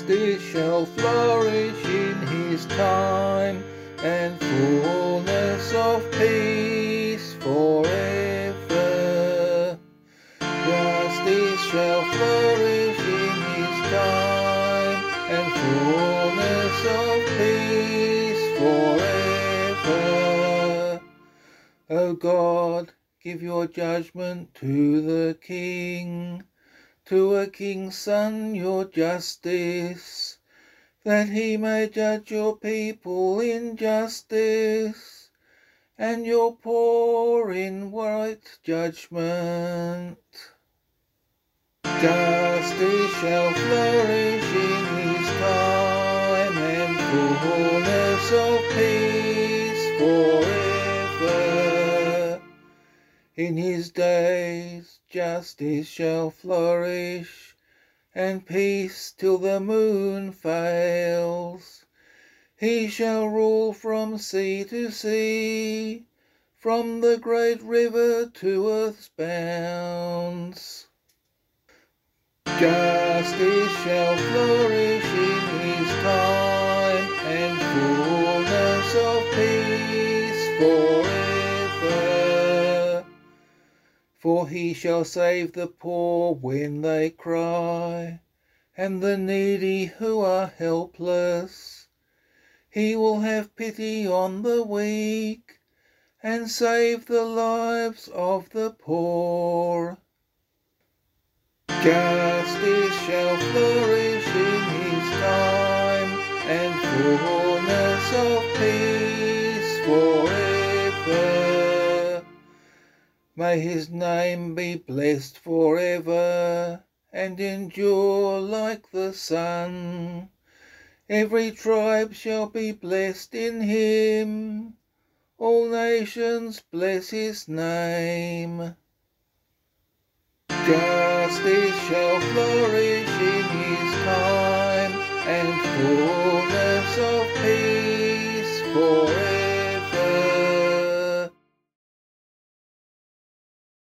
Justice shall flourish in his time, and fullness of peace forever. Justice shall flourish in his time, and fullness of peace forever. O God, give your judgment to the King, to a king's son your justice, that he may judge your people in justice, and your poor in right judgment. Justice shall flourish in his time, and fullness of peace forever. In his days justice shall flourish, and peace till the moon fails. He shall rule from sea to sea, from the great river to earth's bounds. Justice shall flourish in his time, and fullness of peace forever. For he shall save the poor when they cry, and the needy who are helpless. He will have pity on the weak, and save the lives of the poor. Justice shall flourish in his time, and fullness of peace forever. May his name be blessed forever, and endure like the sun. Every tribe shall be blessed in him. All nations bless his name. Justice shall flourish in his time, and fullness of peace forever.